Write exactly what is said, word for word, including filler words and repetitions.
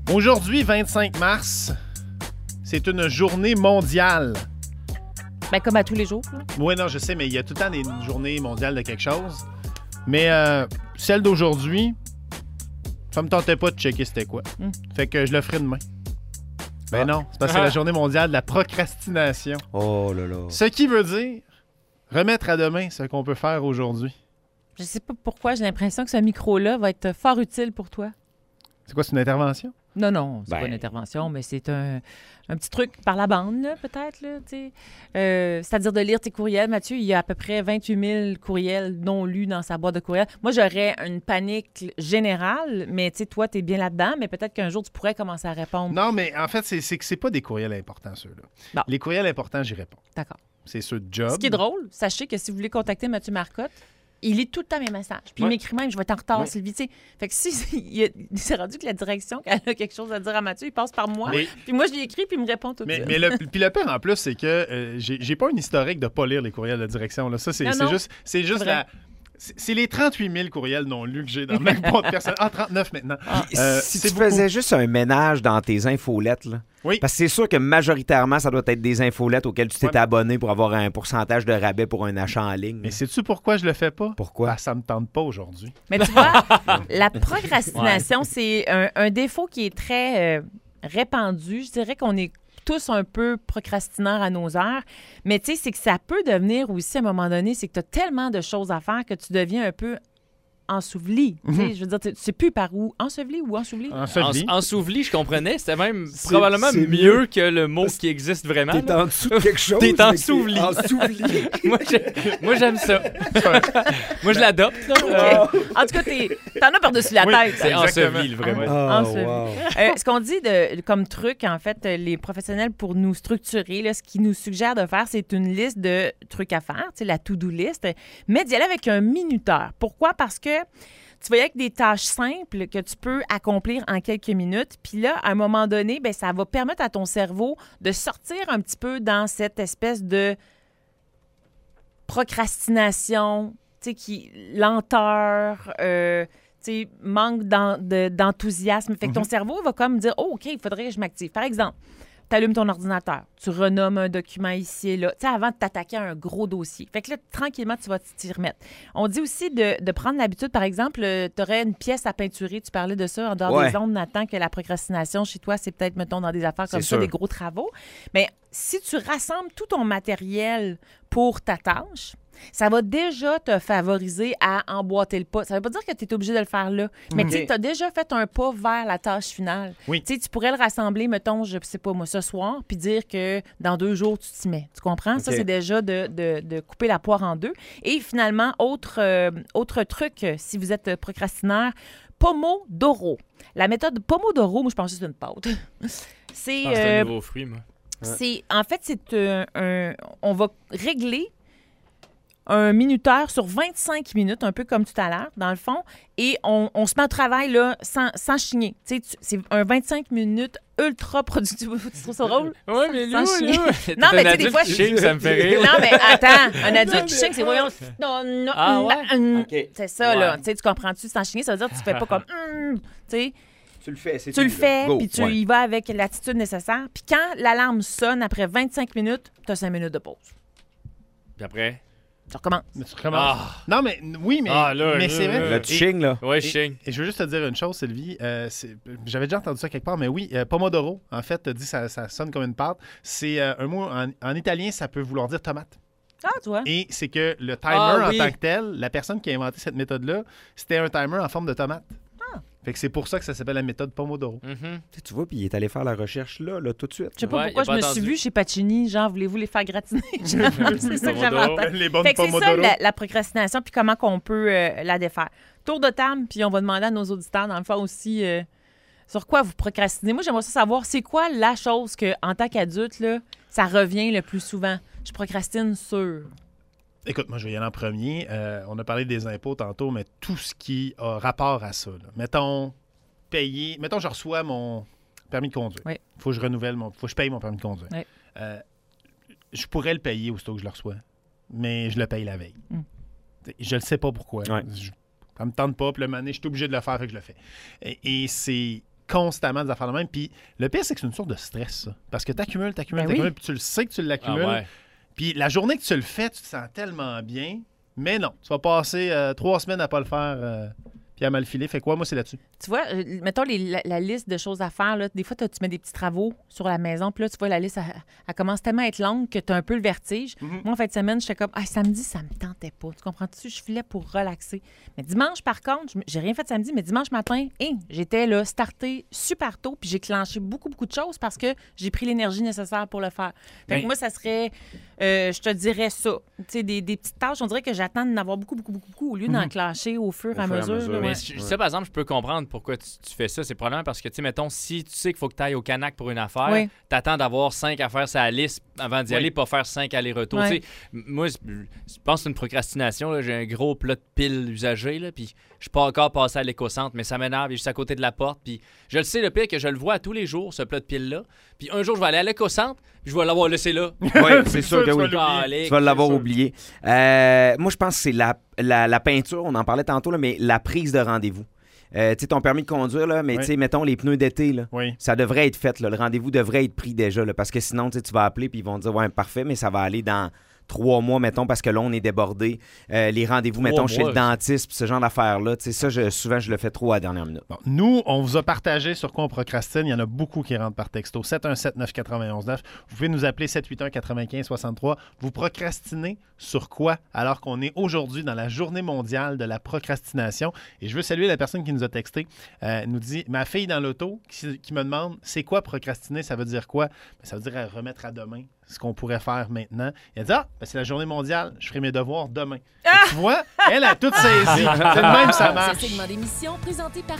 Aujourd'hui, vingt-cinq mars, c'est une journée mondiale. Ben, comme à tous les jours. Là. Oui, non, je sais, mais il y a tout le temps des journées mondiales de quelque chose. Mais euh, celle d'aujourd'hui, ça me tentait pas de checker c'était quoi. Mm. Fait que je le ferai demain. Ben ah. non, c'est parce que c'est la journée mondiale de la procrastination. Oh là là. Ce qui veut dire remettre à demain ce qu'on peut faire aujourd'hui. Je sais pas pourquoi, j'ai l'impression que ce micro-là va être fort utile pour toi. C'est quoi, c'est une intervention? Non, non, c'est ben... pas une intervention, mais c'est un, un petit truc par la bande, là, peut-être. Là, euh, c'est-à-dire de lire tes courriels. Mathieu, il y a à peu près vingt-huit mille courriels non lus dans sa boîte de courriels. Moi, j'aurais une panique générale, mais toi, tu es bien là-dedans, mais peut-être qu'un jour, tu pourrais commencer à répondre. Non, mais en fait, c'est, c'est que c'est pas des courriels importants, ceux-là. Bon. Les courriels importants, j'y réponds. D'accord. C'est ceux de job. Ce qui est drôle, sachez que si vous voulez contacter Mathieu Marcotte, il lit tout le temps mes messages. Puis ouais. il m'écrit même, je vais être en retard, ouais. Sylvie. T'sais. Fait que si il, il s'est rendu que la direction, qu'elle a quelque chose à dire à Mathieu, il passe par moi. Mais, puis moi, je lui écris, puis il me répond tout de suite. Mais le, puis le pire en plus, c'est que euh, j'ai, j'ai pas un historique de pas lire les courriels de direction. Là. Ça, c'est, non, c'est non. juste, c'est juste c'est la... C'est, c'est les trente-huit mille courriels non lus que j'ai dans ma boîte personnelle. Ah, trente-neuf maintenant. Ah. Euh, si tu beaucoup. faisais juste un ménage dans tes infolettes, là. Oui. Parce que c'est sûr que majoritairement, ça doit être des infolettes auxquelles tu t'es ouais. abonné pour avoir un pourcentage de rabais pour un achat en ligne. Mais sais-tu pourquoi je le fais pas? Pourquoi? Ah, ça me tente pas aujourd'hui. Mais tu vois, la procrastination, ouais. c'est un, un défaut qui est très euh, répandu. Je dirais qu'on est tous un peu procrastineurs à nos heures. Mais tu sais, c'est que ça peut devenir aussi, à un moment donné, c'est que tu as tellement de choses à faire que tu deviens un peu enseveli. Mm-hmm. Je veux dire, tu sais plus par où. Enseveli ou enseveli? Enseveli. En, enseveli, je comprenais. C'était même c'est, probablement c'est mieux, mieux que le mot qui existe vraiment. T'es en dessous de quelque chose. T'es enseveli. Enseveli. moi, moi, j'aime ça. moi, je l'adopte. Okay. En tout cas, t'es, t'en as par-dessus la oui, tête. C'est enseveli, vraiment. Oh, enseveli. Wow. Euh, ce qu'on dit de, comme truc, en fait, les professionnels, pour nous structurer, là, ce qu'ils nous suggèrent de faire, c'est une liste de trucs à faire, la to-do list, mais d'y aller avec un minuteur. Pourquoi? Parce que tu vas y aller avec des tâches simples que tu peux accomplir en quelques minutes. Puis là, à un moment donné, bien, ça va permettre à ton cerveau de sortir un petit peu dans cette espèce de procrastination, tu sais, qui lenteur, euh, tu sais, manque d'en, de, d'enthousiasme. Fait que ton mm-hmm. cerveau va comme dire, oh, OK, il faudrait que je m'active. Par exemple, tu allumes ton ordinateur, tu renommes un document ici et là, tu sais, avant de t'attaquer à un gros dossier. Fait que là, tranquillement, tu vas t'y remettre. On dit aussi de, de prendre l'habitude, par exemple, tu aurais une pièce à peinturer, tu parlais de ça en dehors ouais. des ondes, Nathan, que la procrastination chez toi, c'est peut-être, mettons, dans des affaires comme c'est ça, sûr. Des gros travaux. Mais si tu rassembles tout ton matériel pour ta tâche, ça va déjà te favoriser à emboîter le pas. Ça ne veut pas dire que tu es obligé de le faire là, mais okay. tu as déjà fait un pas vers la tâche finale. Oui. Tu pourrais le rassembler, mettons, je sais pas moi, ce soir, puis dire que dans deux jours, tu t'y mets. Tu comprends? Okay. Ça, c'est déjà de, de, de couper la poire en deux. Et finalement, autre, euh, autre truc, si vous êtes procrastinaire, Pomodoro. La méthode Pomodoro, moi, je pense que c'est une pâte. c'est, ah, c'est euh, un nouveau fruit, moi. C'est, en fait, c'est un, un... On va régler un minuteur sur vingt-cinq minutes, un peu comme tout à l'heure, dans le fond, et on, on se met au travail là, sans, sans chigner. Tu sais, c'est un vingt-cinq minutes ultra productif. Tu trouves ça drôle? Oui, mais lui, lui, non, mais tu sais, des fois... Qui chigne, ça me fait rire. Non, mais attends, un adulte qui chigne, c'est... voyons. Non, non, ah, ouais? okay. C'est ça, ouais. là. Tu sais, tu comprends-tu? Sans chigner, ça veut dire que tu fais pas comme... Tu sais... Tu le fais, c'est Tu tout, le fais, puis tu ouais. y vas avec l'attitude nécessaire. Puis quand l'alarme sonne, après vingt-cinq minutes, tu as cinq minutes de pause. Puis après... Tu recommences. Mais tu recommences. Ah. Non, mais oui, mais, ah, là, mais là, c'est vrai. Là, tu chignes, là. Oui, je chigne. Et, et je veux juste te dire une chose, Sylvie. Euh, c'est, j'avais déjà entendu ça quelque part, mais oui, euh, Pomodoro, en fait, dit ça, ça sonne comme une pâte. C'est euh, un mot, en, en italien, ça peut vouloir dire tomate. Ah, tu vois. Et c'est que le timer ah, en oui. tant que tel, la personne qui a inventé cette méthode-là, c'était un timer en forme de tomate. Ah. Fait que c'est pour ça que ça s'appelle la méthode Pomodoro. Mm-hmm. Tu vois, puis il est allé faire la recherche là, là tout de suite. Je sais pas ouais, pourquoi je pas me attendu. suis vue chez Pacini, genre, voulez-vous les faire gratiner? Genre, c'est ça que j'avais en tête. Les bonnes fait que c'est Pomodoro. ça, la, la procrastination, puis comment qu'on peut euh, la défaire. Tour de table, puis on va demander à nos auditeurs, dans le fond aussi, euh, sur quoi vous procrastinez. Moi, j'aimerais ça savoir, c'est quoi la chose que, en tant qu'adulte, là, ça revient le plus souvent? Je procrastine sur... Écoute, moi, je vais y aller en premier. Euh, on a parlé des impôts tantôt, mais tout ce qui a rapport à ça. Là. Mettons, payer... Mettons, je reçois mon permis de conduire. Il oui. faut que je renouvelle mon... faut que je paye mon permis de conduire. Oui. Euh, je pourrais le payer aussitôt que je le reçois, mais je le paye la veille. Mm. Je ne sais pas pourquoi. Ouais. Je... Ça me tente pas, puis le moment donné, je suis obligé de le faire, fait que je le fais. Et, et c'est... constamment des affaires de même. Puis le pire, c'est que c'est une sorte de stress, ça. Parce que t'accumules, t'accumules, Ben t'accumules, oui. puis tu le sais que tu l'accumules. Ah ouais. Puis la journée que tu le fais, tu te sens tellement bien. Mais non, tu vas passer euh, trois semaines à pas le faire euh, puis à mal filer. Fait quoi, moi, c'est là-dessus. Tu vois, euh, mettons les- la, la liste de choses à faire. Là, des fois, t'as- tu mets des petits travaux sur la maison, puis là, tu vois, la liste, elle, elle commence tellement à être longue que tu as un peu le vertige. Mhm. Moi, en fin de semaine, j'étais comme, ah, samedi, ça me tentait pas. Tu comprends-tu? Je filais pour relaxer. Mais dimanche, par contre, je m- j'ai rien fait samedi, mais dimanche matin, hey, j'étais là, starté super tôt, puis j'ai clenché beaucoup, beaucoup de choses parce que j'ai pris l'énergie nécessaire pour le faire. Fait que Ben- moi, ça serait, euh, je te dirais ça. Tu sais, des, des petites tâches, on dirait que j'attends d'en avoir beaucoup, beaucoup, beaucoup, beaucoup, au lieu d'en clencher au fur et à fur et à mesure. mesure. là, Mais ouais. je- ça, par exemple, je peux comprendre pourquoi tu, tu fais ça. C'est probablement parce que, tu sais, mettons, si tu sais qu'il faut que tu ailles au Canac pour une affaire, Oui. t'attends d'avoir cinq affaires sur la liste avant d'y Oui. aller, pas faire cinq allers-retours. Ouais. Tu sais, m- moi, je je pense que c'est une procrastination. là. J'ai un gros plat de piles usagées, là, puis je suis pas encore passé à l'éco-centre, mais ça m'énerve. Il est juste à côté de la porte. Puis je le sais, le pire, que je le vois tous les jours, ce plat de piles-là. Puis un jour, je vais aller à l'éco-centre, puis je vais l'avoir laissé là. Oui, c'est sûr que tu vas oui. l'oublier. Calé, Tu vas l'avoir sûr. oublié. Euh, moi, je pense que c'est la, la, la peinture, on en parlait tantôt, là, mais la prise de rendez-vous. Euh, tu sais, ton permis de conduire, là, mais Oui. tu sais, mettons les pneus d'été, là, Oui. ça devrait être fait. Là, le rendez-vous devrait être pris déjà, là, parce que sinon, tu sais, tu vas appeler puis ils vont te dire, ouais, parfait, mais ça va aller dans trois mois, mettons, parce que là, on est débordé. Euh, les rendez-vous, Trois mettons, chez mois, le dentiste, puis ce genre d'affaires-là, tu sais, ça, je, souvent, je le fais trop à la dernière minute. Bon, nous, on vous a partagé sur quoi on procrastine. Il y en a beaucoup qui rentrent par texto. sept un sept neuf neuf un neuf. Vous pouvez nous appeler sept huit un quatre-vingt-quinze soixante-trois. Vous procrastinez sur quoi alors qu'on est aujourd'hui dans la journée mondiale de la procrastination? Et je veux saluer la personne qui nous a texté. Euh, nous dit, ma fille dans l'auto qui, qui me demande, c'est quoi procrastiner? Ça veut dire quoi? Ben, ça veut dire euh, remettre à demain ce qu'on pourrait faire maintenant. Elle dit, ah, ben, c'est la journée mondiale, je ferai mes devoirs demain. Et tu vois, elle a tout saisi. C'est le même, ça marche. Ce segment d'émission présenté par